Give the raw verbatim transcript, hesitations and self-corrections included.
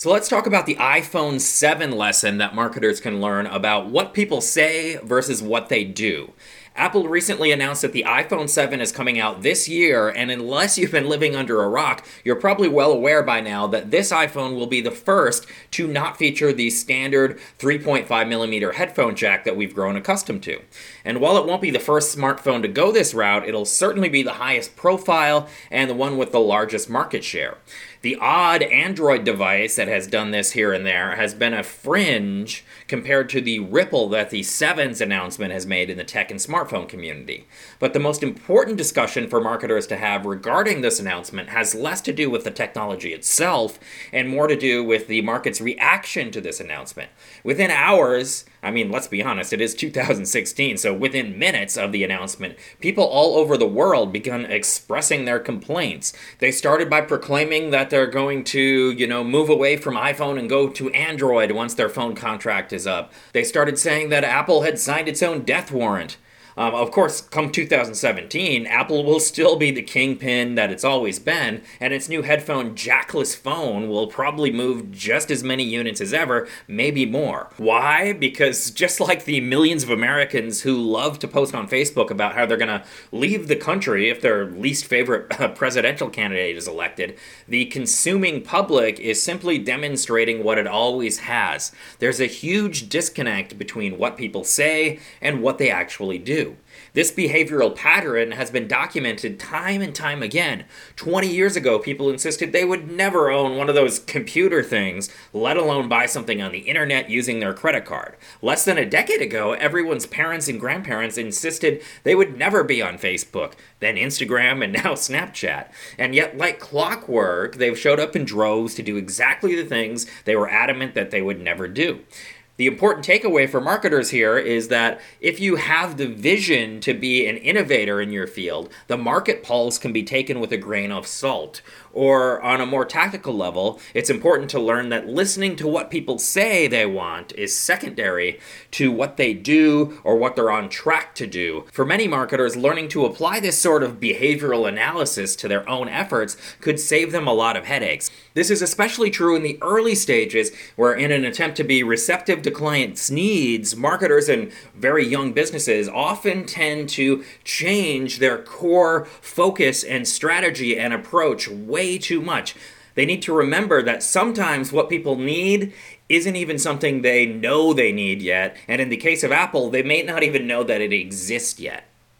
So let's talk about the iPhone seven lesson that marketers can learn about what people say versus what they do. Apple recently announced that the iPhone seven is coming out this year, and unless you've been living under a rock, you're probably well aware by now that this iPhone will be the first to not feature the standard three point five millimeter headphone jack that we've grown accustomed to. And while it won't be the first smartphone to go this route, it'll certainly be the highest profile and the one with the largest market share. The odd Android device that has done this here and there has been a fringe compared to the ripple that the seven's announcement has made in the tech and smartphone community. But the most important discussion for marketers to have regarding this announcement has less to do with the technology itself and more to do with the market's reaction to this announcement. Within hours, I mean, let's be honest, it is two thousand sixteen, so within minutes of the announcement, people all over the world began expressing their complaints. They started by proclaiming that they're going to, you know, move away from iPhone and go to Android once their phone contract is up. They started saying that Apple had signed its own death warrant. Um, of course, come two thousand seventeen, Apple will still be the kingpin that it's always been, and its new headphone jackless phone will probably move just as many units as ever, maybe more. Why? Because just like the millions of Americans who love to post on Facebook about how they're going to leave the country if their least favorite uh, presidential candidate is elected, the consuming public is simply demonstrating what it always has. There's a huge disconnect between what people say and what they actually do. This behavioral pattern has been documented time and time again. twenty years ago, people insisted they would never own one of those computer things, let alone buy something on the internet using their credit card. Less than a decade ago, everyone's parents and grandparents insisted they would never be on Facebook, then Instagram, and now Snapchat. And yet, like clockwork, they've showed up in droves to do exactly the things they were adamant that they would never do. The important takeaway for marketers here is that if you have the vision to be an innovator in your field, the market pulse can be taken with a grain of salt. Or on a more tactical level, it's important to learn that listening to what people say they want is secondary to what they do or what they're on track to do. For many marketers, learning to apply this sort of behavioral analysis to their own efforts could save them a lot of headaches. This is especially true in the early stages, where in an attempt to be receptive to clients' needs, marketers and very young businesses often tend to change their core focus and strategy and approach way too much. They need to remember that sometimes what people need isn't even something they know they need yet, and in the case of Apple, they may not even know that it exists yet.